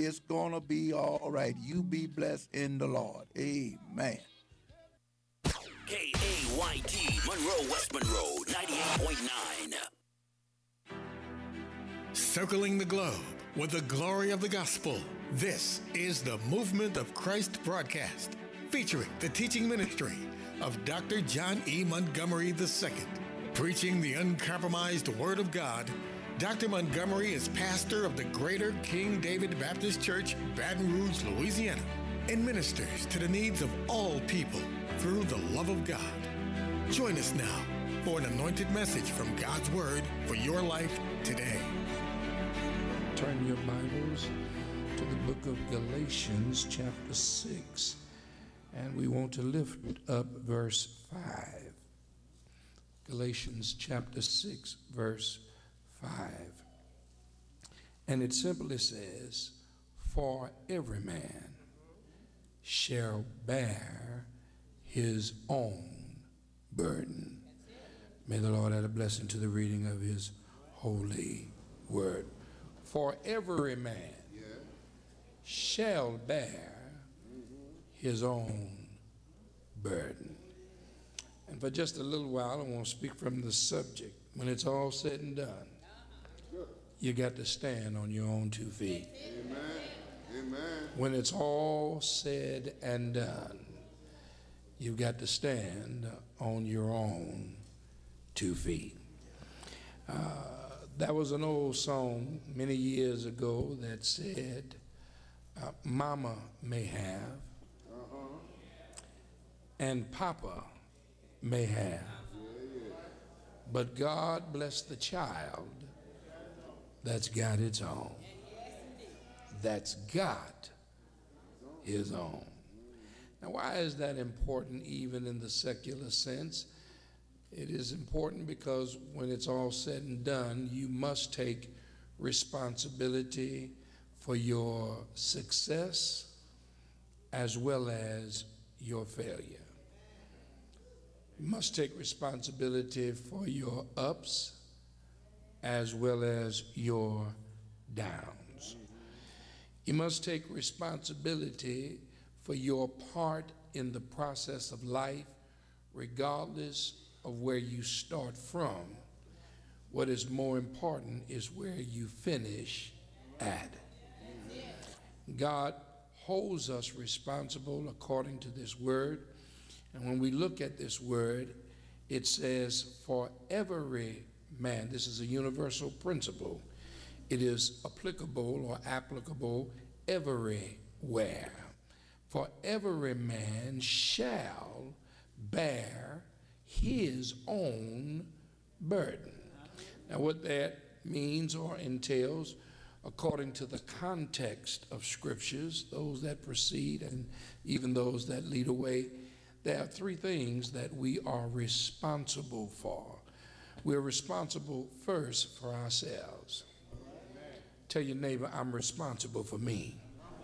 It's going to be all right. You be blessed in the Lord. Amen. KAYT, Monroe, West Monroe, 98.9. Circling the globe with the glory of the gospel. This is the Movement of Christ broadcast, featuring the teaching ministry of Dr. John E. Montgomery II. Preaching the uncompromised Word of God, Dr. Montgomery is pastor of the Greater King David Baptist Church, Baton Rouge, Louisiana, and ministers to the needs of all people through the love of God. Join us now for an anointed message from God's Word for your life today. Turn your Bibles to the book of Galatians, chapter 6, and we want to lift up verse 5. Galatians chapter 6, verse 5. And it simply says, "For every man shall bear his own burden." May the Lord add a blessing to the reading of his holy word. For every man shall bear his own burden. And for just a little while, I want to speak from the subject. When it's all said and done, you got to stand on your own 2 feet. Amen. Amen. When it's all said and done, you've got to stand on your own 2 feet. That was an old song many years ago that said, Mama may have, and Papa may have, but God bless the child that's got its own. That's got his own. Now, why is that important even in the secular sense? It is important because when it's all said and done, you must take responsibility for your success as well as your failure. You must take responsibility for your ups as well as your downs. You must take responsibility for your part in the process of life, regardless of where you start from. What is more important is where you finish at. God holds us responsible according to this word. And when we look at this word, it says, for every man. This is a universal principle. It is applicable or applicable everywhere. For every man shall bear his own burden. Now, what that means or entails, according to the context of scriptures, those that precede and even those that lead away, there are 3 things that we are responsible for. We're responsible first for ourselves. Tell your neighbor, I'm responsible for me.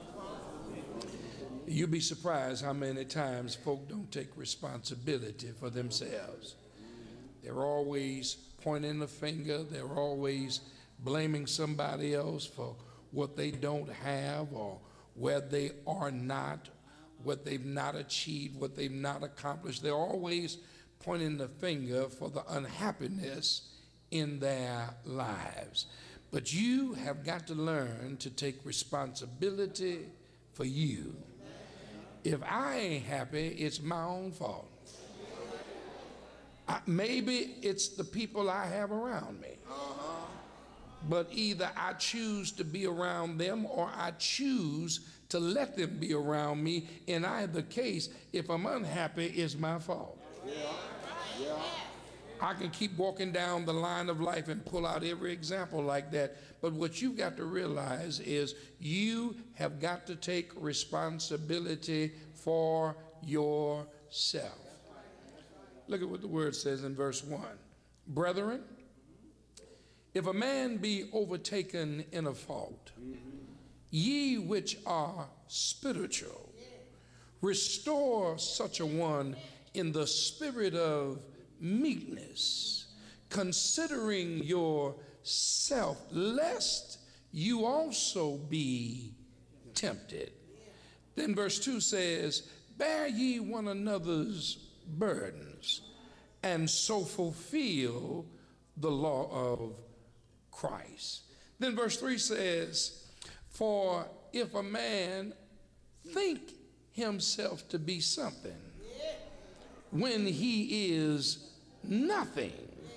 You'll be surprised how many times folk don't take responsibility for themselves. They're always pointing the finger. They're always blaming somebody else for what they don't have or where they are not, what they've not achieved, what they've not accomplished. They're always pointing the finger for the unhappiness in their lives. But you have got to learn to take responsibility for you. If I ain't happy, it's my own fault. Maybe it's the people I have around me. But either I choose to be around them or I choose to let them be around me. In either case, if I'm unhappy, it's my fault. I can keep walking down the line of life and pull out every example like that. But what you've got to realize is you have got to take responsibility for yourself. Look at what the word says in verse 1. Brethren, if a man be overtaken in a fault, ye which are spiritual, restore such a one in the spirit of meekness, considering yourself, lest you also be tempted. Then verse 2 says, bear ye one another's burdens, and so fulfill the law of Christ. Then verse 3 says, for if a man think himself to be something when he is nothing,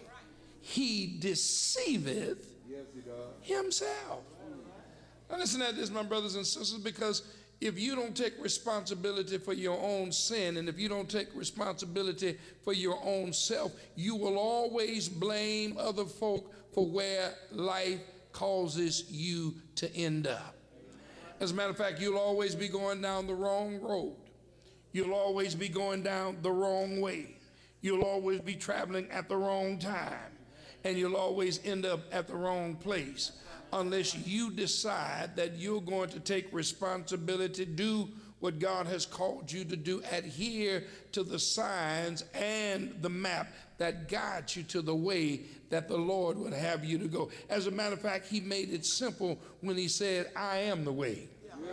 he deceiveth himself. Now listen to this, my brothers and sisters, because if you don't take responsibility for your own sin, and if you don't take responsibility for your own self, you will always blame other folk for where life causes you to end up. As a matter of fact, you'll always be going down the wrong road. You'll always be going down the wrong way. You'll always be traveling at the wrong time. And you'll always end up at the wrong place unless you decide that you're going to take responsibility, do what God has called you to do, adhere to the signs and the map that guides you to the way that the Lord would have you to go. As a matter of fact, he made it simple when he said, I am the way,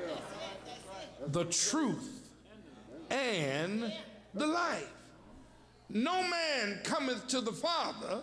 the truth, and the life. No man cometh to the Father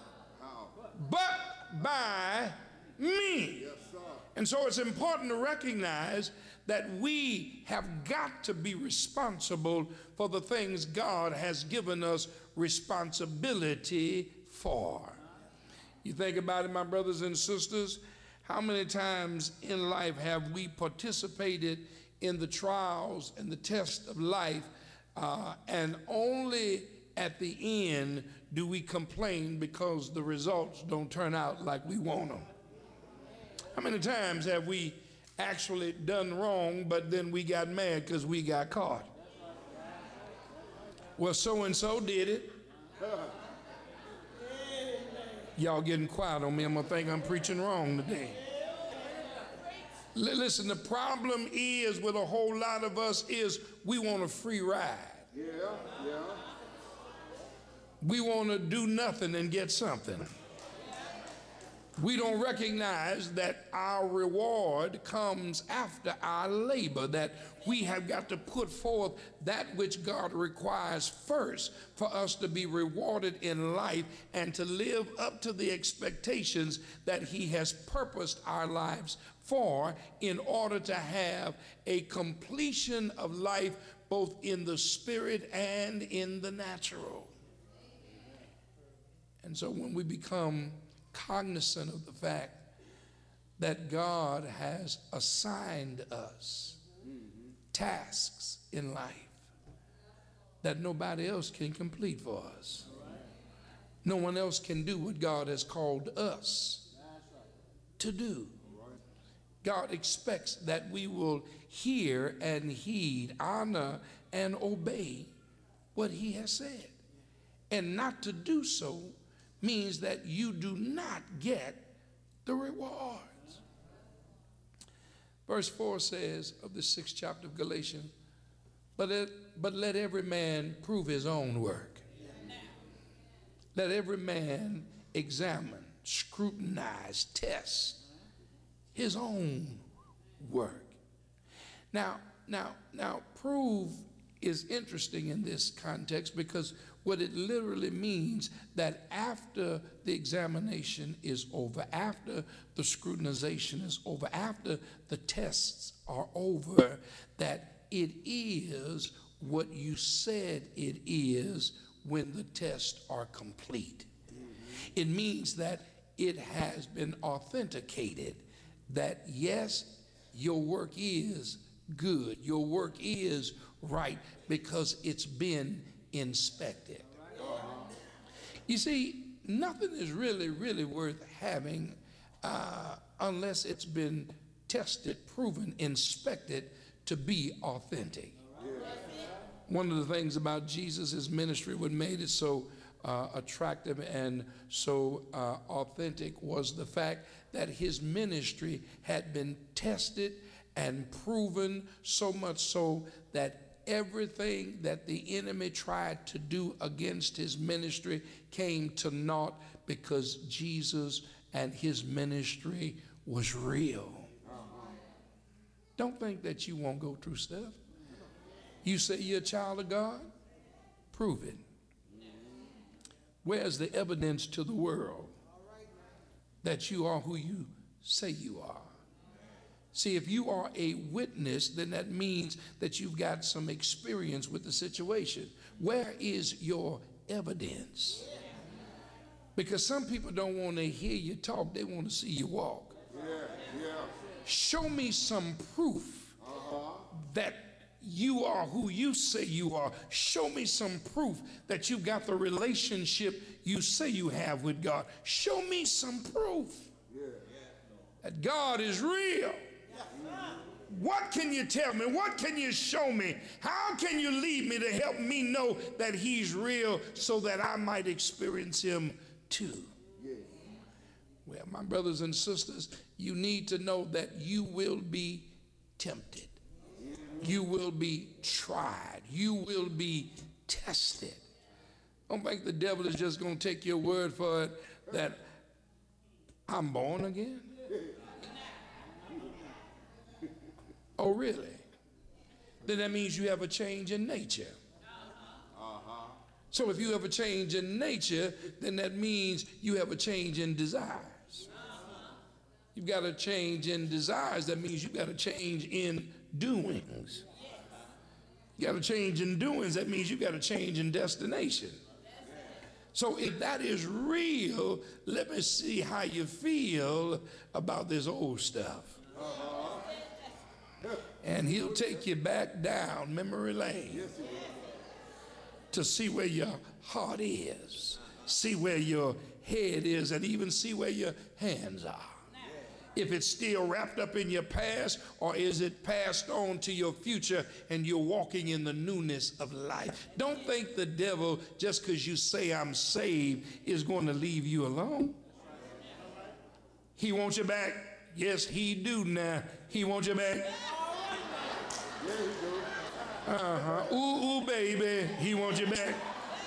but by me. And so it's important to recognize that we have got to be responsible for the things God has given us responsibility for. You think about it, my brothers and sisters, how many times in life have we participated in the trials and the tests of life, and only at the end do we complain because the results don't turn out like we want them? How many times have we actually done wrong, but then we got mad because we got caught? Well, so-and-so did it. Y'all getting quiet on me. I'm going to think I'm preaching wrong today. Listen, the problem is with a whole lot of us is we want a free ride. We want to do nothing and get something. We don't recognize that our reward comes after our labor, that we have got to put forth that which God requires first for us to be rewarded in life and to live up to the expectations that he has purposed our lives for, in order to have a completion of life both in the spirit and in the natural. And so when we become cognizant of the fact that God has assigned us tasks in life that nobody else can complete for us. No one else can do what God has called us to do. God expects that we will hear and heed, honor and obey what he has said. And not to do so means that you do not get the rewards. Verse 4 says of the 6th chapter of Galatians, but let every man prove his own work. Let every man examine, scrutinize, test his own work. Now, prove is interesting in this context, because what it literally means that after the examination is over, after the scrutinization is over, after the tests are over, that it is what you said it is when the tests are complete. It means that it has been authenticated that yes, your work is good, your work is right, because it's been inspected. You see, nothing is really worth having unless it's been tested, proven, inspected to be authentic. One of the things about Jesus' ministry, what made it so attractive and so authentic, was the fact that his ministry had been tested and proven, so much so that everything that the enemy tried to do against his ministry came to naught, because Jesus and his ministry was real. Don't think that you won't go through stuff. You say you're a child of God? Prove it. Where's the evidence to the world that you are who you say you are? See, if you are a witness, then that means that you've got some experience with the situation. Where is your evidence? Because some people don't want to hear you talk, they want to see you walk. Show me some proof that you are who you say you are. Show me some proof that you've got the relationship you say you have with God. Show me some proof that God is real. What can you tell me? What can you show me? How can you lead me to help me know that he's real so that I might experience him too? Well, my brothers and sisters, you need to know that you will be tempted. You will be tried. You will be tested. Don't think the devil is just going to take your word for it that I'm born again. Oh, really? Then that means you have a change in nature. So if you have a change in nature, then that means you have a change in desires. You've got a change in desires. That means you've got a change in doings. You got a change in doings. That means you got a change in destination. So if that is real, let me see how you feel about this old stuff. And he'll take you back down memory lane to see where your heart is, see where your head is, and even see where your hands are. If it's still wrapped up in your past, or is it passed on to your future and you're walking in the newness of life? Don't think the devil, just because you say I'm saved, is going to leave you alone. He wants you back. Yes, he do now. He wants you back. Ooh, baby, he wants you back.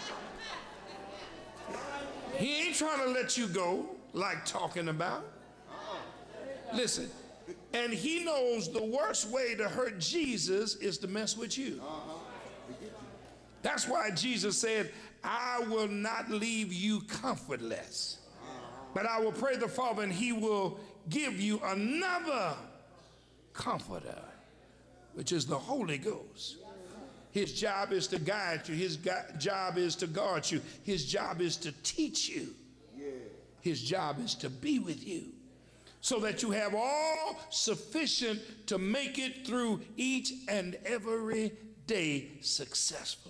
He ain't trying to let you go like talking about. Listen, and he knows the worst way to hurt Jesus is to mess with you. That's why Jesus said, I will not leave you comfortless, but I will pray the Father and he will give you another comforter, which is the Holy Ghost. His job is to guide you. His job is to guard you. His job is to teach you. His job is to be with you so that you have all sufficient to make it through each and every day successfully.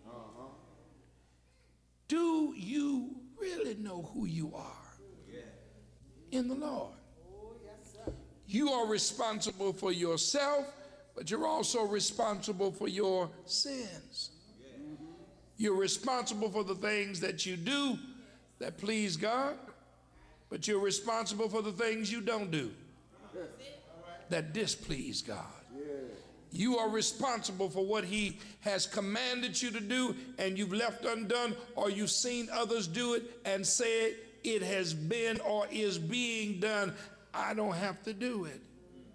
Do you really know who you are in the Lord? You are responsible for yourself, but you're also responsible for your sins. You're responsible for the things that you do that please God, but you're responsible for the things you don't do that displease God. You are responsible for what he has commanded you to do and you've left undone, or you've seen others do it and said it has been or is being done. I don't have to do it.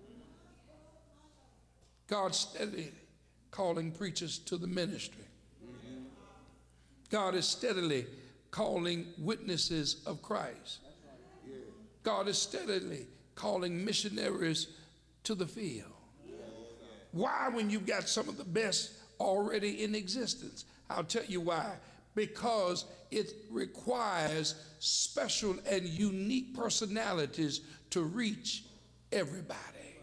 God's steadily calling preachers to the ministry. God is steadily calling witnesses of Christ. God is steadily calling missionaries to the field. Why, when you've got some of the best already in existence? I'll tell you why. Because it requires special and unique personalities to reach everybody.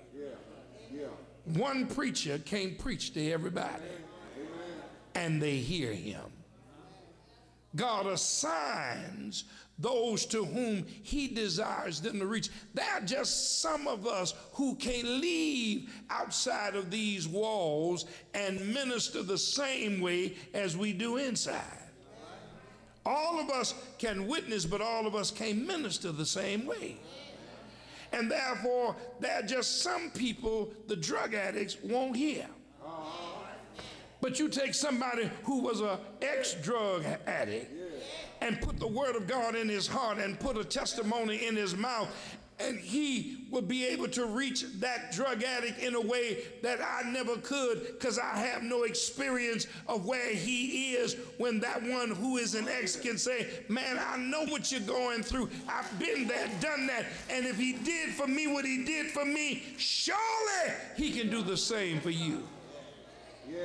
One preacher can't preach to everybody, and they hear him. God assigns those to whom he desires them to reach. There are just some of us who can leave outside of these walls and minister the same way as we do inside. All of us can witness, but all of us can't minister the same way. And therefore, there are just some people the drug addicts won't hear. But you take somebody who was an ex-drug addict and put the word of God in his heart and put a testimony in his mouth, And he will be able to reach that drug addict in a way that I never could, because I have no experience of where he is, when that one who is an ex can say, man, I know what you're going through. I've been there, done that. And if he did for me what he did for me, surely he can do the same for you. Yeah.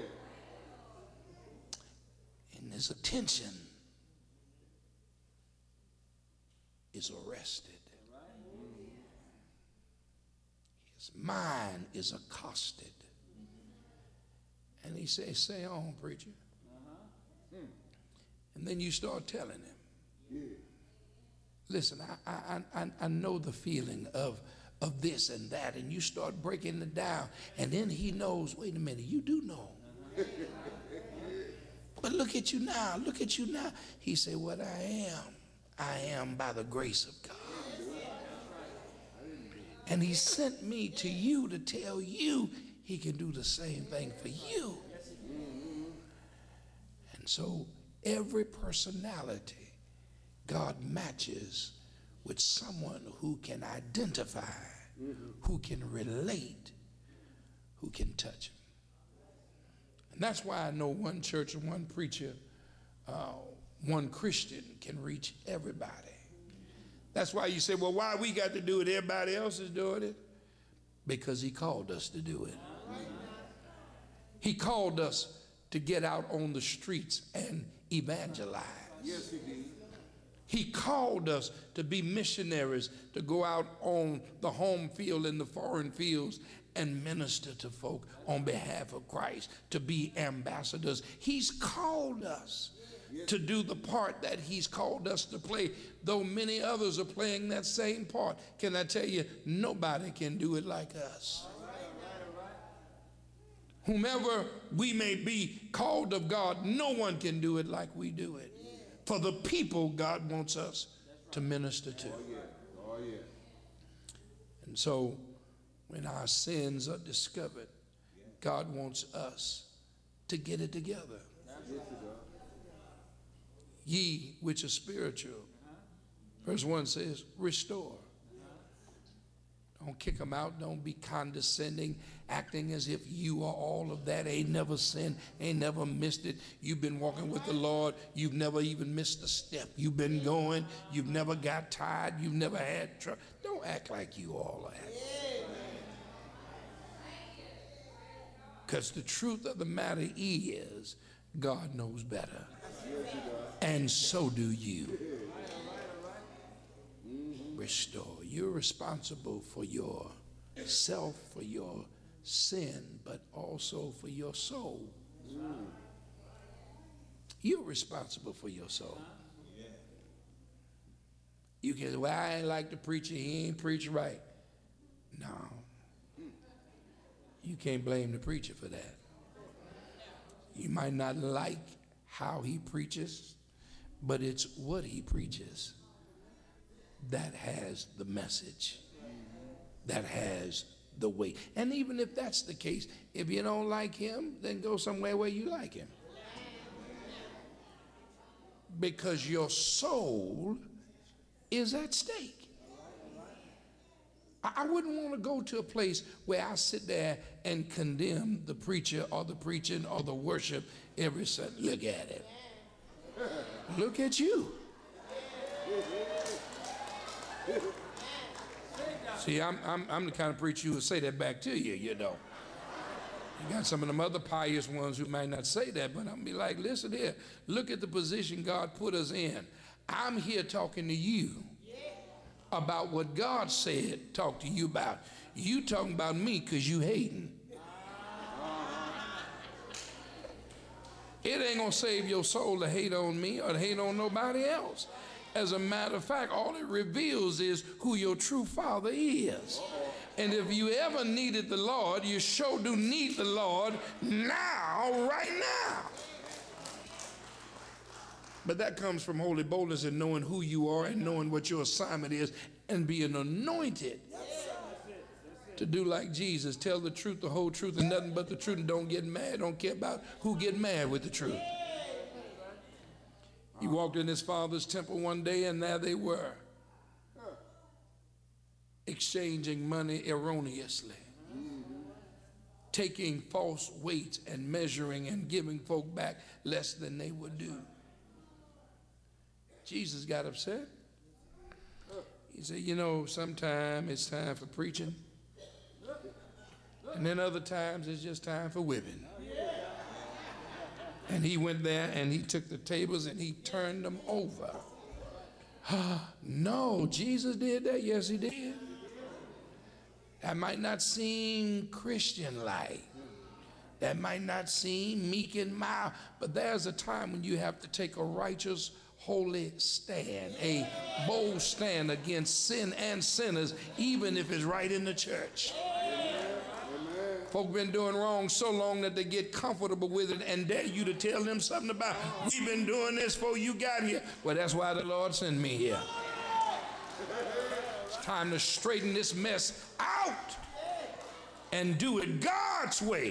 And his attention is arrested. His mind is accosted. And he says, say on, preacher. And then you start telling him, listen, I know the feeling of this and that, and you start breaking it down, and then he knows, wait a minute, you do know. But look at you now, He said, what I am by the grace of God. And he sent me to you to tell you he can do the same thing for you. And so every personality God matches with someone who can identify, who can relate, who can touch him. And that's why I know one church and one preacher, one Christian can reach everybody. That's why you say, well, why we got to do it? Everybody else is doing it. Because he called us to do it. He called us to get out on the streets and evangelize. Yes, he did. He called us to be missionaries, to go out on the home field and the foreign fields and minister to folk on behalf of Christ, to be ambassadors. He's called us to do the part that he's called us to play, though many others are playing that same part. Can I tell you, nobody can do it like us. Whomever we may be called of God, no one can do it like we do it. For the people God wants us to minister to. Oh, yeah. And so when our sins are discovered, God wants us to get it together. Ye which are spiritual. Verse 1 says, restore. Don't kick them out. Don't be condescending, acting as if you are all of that. Ain't never sinned, ain't never missed it. You've been walking with the Lord. You've never even missed a step. You've been going. You've never got tired. You've never had trouble. Don't act like you all are acting. Because the truth of the matter is, God knows better. And so do you. Restore. You're responsible for yourself, for your sin, but also for your soul. You're responsible for your soul. You can say, well, I ain't like the preacher. He ain't preach right. No. You can't blame the preacher for that. You might not like how he preaches, but it's what he preaches that has the message, that has the weight. And even if that's the case, if you don't like him, then go somewhere where you like him. Because your soul is at stake. I wouldn't want to go to a place where I sit there and condemn the preacher or the preaching or the worship every Sunday. Look at it. Look at you. See, I'm the kind of preacher who will say that back to you, you know. You got some of them other pious ones who might not say that, but I'm be like, listen here, look at the position God put us in. I'm here talking to you about what God said, talk to you about. You talking about me because you hating. It ain't gonna save your soul to hate on me or to hate on nobody else. As a matter of fact, all it reveals is who your true father is. And if you ever needed the Lord, you sure do need the Lord now, right now. But that comes from holy boldness and knowing who you are and knowing what your assignment is and being anointed to do like Jesus. Tell the truth, the whole truth, and nothing but the truth, and don't get mad. Don't care about who get mad with the truth. He walked in his father's temple one day, and there they were. exchanging money erroneously, taking false weights and measuring and giving folk back less than they would do. Jesus got upset. He said, you know, sometimes it's time for preaching, and then other times it's just time for whipping. And he went there and he took the tables and he turned them over. No, Jesus did that? Yes, he did. That might not seem Christian-like. That might not seem meek and mild, but there's a time when you have to take a righteous, holy stand, a bold stand against sin and sinners, even if it's right in the church. Folk been doing wrong so long that they get comfortable with it and dare you to tell them something about, we've been doing this before you got here. Well, that's why the Lord sent me here. It's time to straighten this mess out and do it God's way.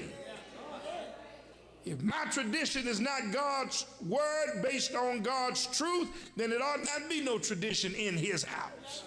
If my tradition is not God's word based on God's truth, then it ought not be no tradition in his house.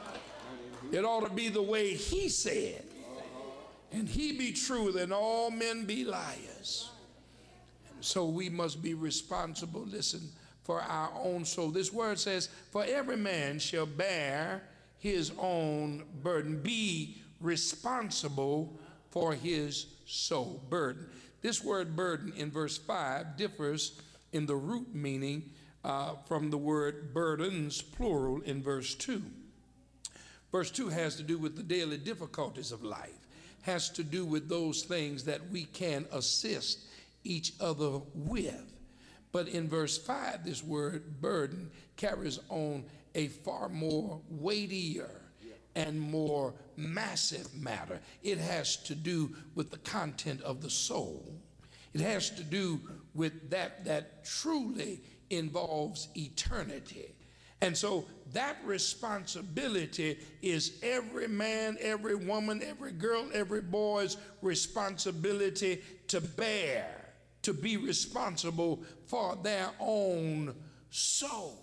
It ought to be the way he said. And he be true, then all men be liars. And so we must be responsible, listen, for our own soul. This word says, for every man shall bear his own burden. Be responsible for his soul. Burden. This word burden in verse 5 differs in the root meaning from the word burdens, plural, in verse 2. Verse 2 has to do with the daily difficulties of life. Has to do with those things that we can assist each other with. But in verse 5, this word burden carries on a far more weightier and more massive matter. It has to do with the content of the soul. It has to do with that truly involves eternity. And so that responsibility is every man, every woman, every girl, every boy's responsibility to bear, to be responsible for their own soul.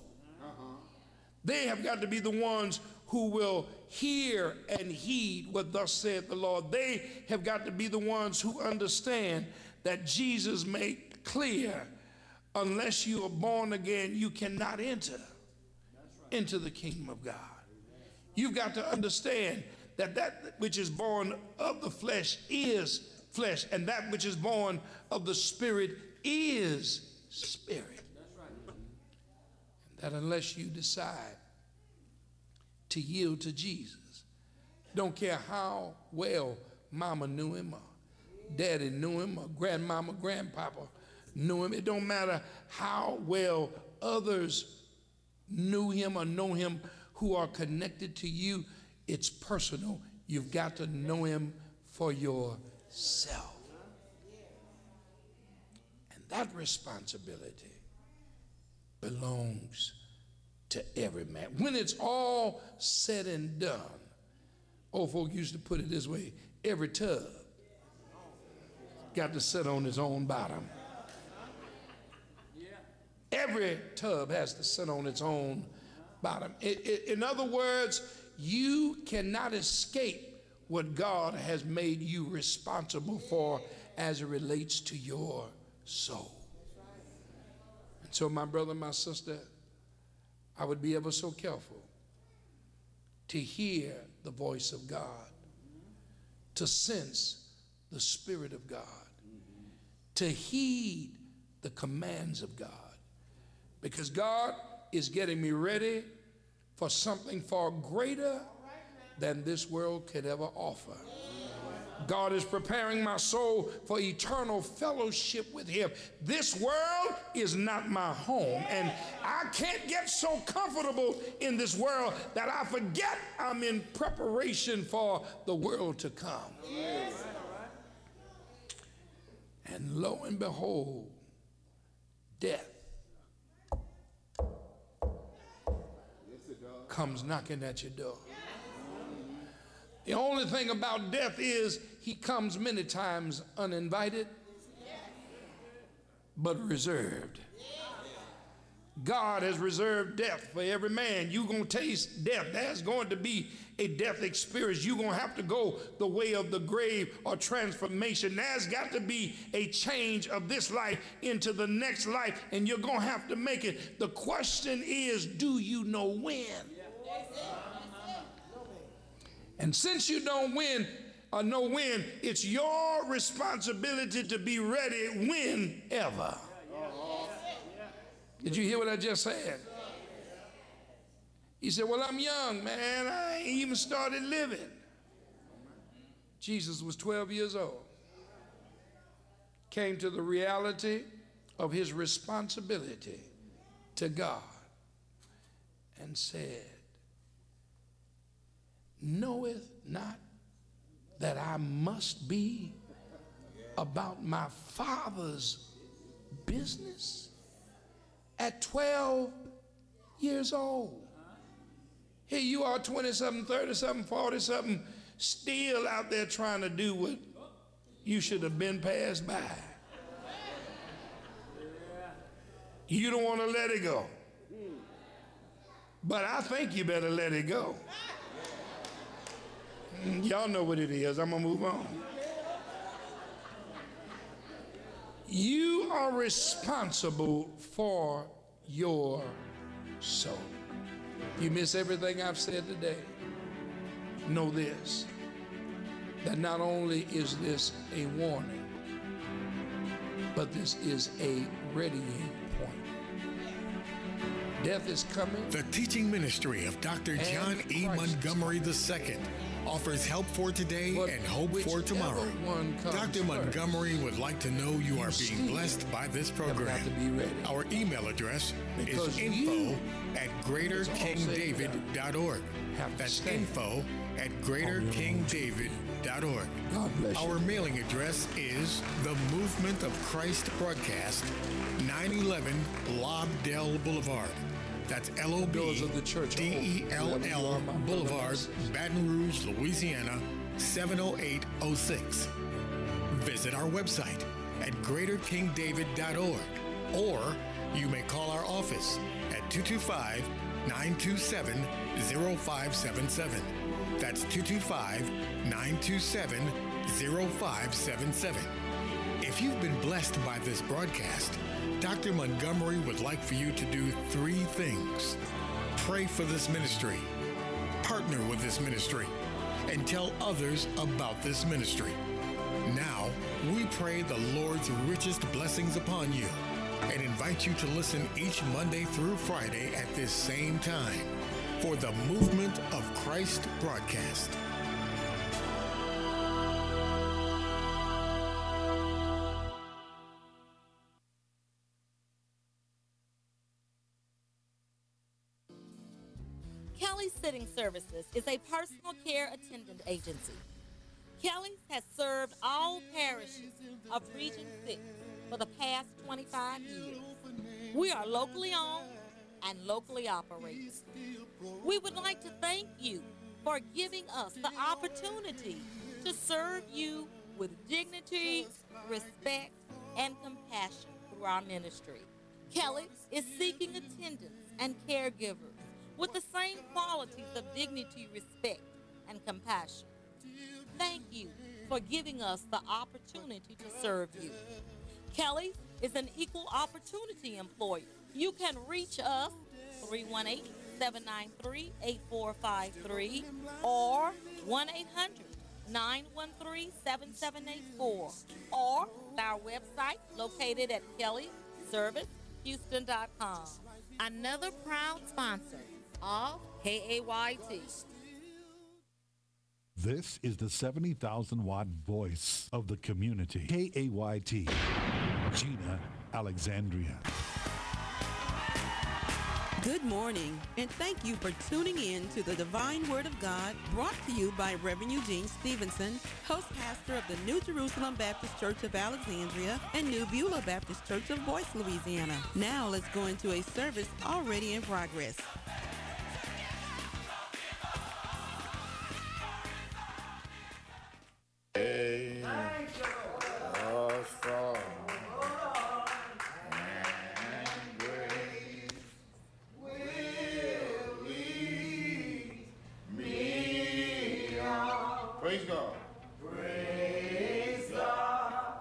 They have got to be the ones who will hear and heed what thus saith the Lord. They have got to be the ones who understand that Jesus made clear, unless you are born again, you cannot enter into the kingdom of God. You've got to understand that that which is born of the flesh is flesh, and that which is born of the spirit is spirit. And that unless you decide to yield to Jesus, don't care how well mama knew him or daddy knew him or grandmama, grandpapa knew him, it don't matter how well others knew him or know him who are connected to you, it's personal. You've got to know him for yourself. And that responsibility belongs to every man. When it's all said and done, old folk used to put it this way, every tub got to sit on its own bottom. Every tub has to sit on its own bottom. In other words, you cannot escape what God has made you responsible for as it relates to your soul. And so, my brother, my sister, I would be ever so careful to hear the voice of God, to sense the Spirit of God, to heed the commands of God. Because God is getting me ready for something far greater than this world could ever offer. God is preparing my soul for eternal fellowship with him. This world is not my home, and I can't get so comfortable in this world that I forget I'm in preparation for the world to come. And lo and behold, death comes knocking at your door. The only thing about death is he comes many times uninvited, but reserved. God has reserved death for every man. You're going to taste death. There's going to be a death experience. You're going to have to go the way of the grave or transformation. There's got to be a change of this life into the next life, and you're going to have to make it. The question is, do you know when? And since you don't know when, it's your responsibility to be ready whenever. Did you hear what I just said? He said, well, I'm young, man. I ain't even started living. Jesus was 12 years old. Came to the reality of his responsibility to God and said, knoweth not that I must be about my Father's business? At 12 years old. Here you are, 20-something, 30-something, 40-something, still out there trying to do what you should have been passed by. You don't want to let it go. But I think you better let it go. Y'all know what it is. I'm going to move on. You are responsible for your soul. You miss everything I've said today. Know this, that not only is this a warning, but this is a readying point. Death is coming. The teaching ministry of Dr. John E. Montgomery II offers help for today and hope for tomorrow. Dr. Montgomery would like to know you are being blessed by this program. Our email address is info@greaterkingdavid.org. That's info@greaterkingdavid.org. Our mailing address is The Movement of Christ Broadcast, 911 Lobdell Boulevard. That's Lobdell Boulevard, Baton Rouge, Louisiana, 70806. Visit our website at greaterkingdavid.org, or you may call our office at 225-927-0577. That's 225-927-0577. If you've been blessed by this broadcast, Dr. Montgomery would like for you to do 3 things. Pray for this ministry, partner with this ministry, and tell others about this ministry. Now, we pray the Lord's richest blessings upon you and invite you to listen each Monday through Friday at this same time for the Movement of Christ broadcast. Kelly's Sitting Services is a personal care attendant agency. Kelly's has served all parishes of Region 6 for the past 25 years. We are locally owned and locally operated. We would like to thank you for giving us the opportunity to serve you with dignity, respect, and compassion through our ministry. Kelly is seeking attendants and caregivers with the same qualities of dignity, respect, and compassion. Thank you for giving us the opportunity to serve you. Kelly is an equal opportunity employer. You can reach us 318-793-8453 or 1-800-913-7784 or our website located at kellyservicehouston.com. Another proud sponsor of KAYT. This is the 70,000-watt voice of the community. KAYT, Gina Alexandria. Good morning, and thank you for tuning in to the Divine Word of God, brought to you by Reverend Eugene Stevenson, host pastor of the New Jerusalem Baptist Church of Alexandria and New Beulah Baptist Church of Boyce, Louisiana. Now let's go into a service already in progress.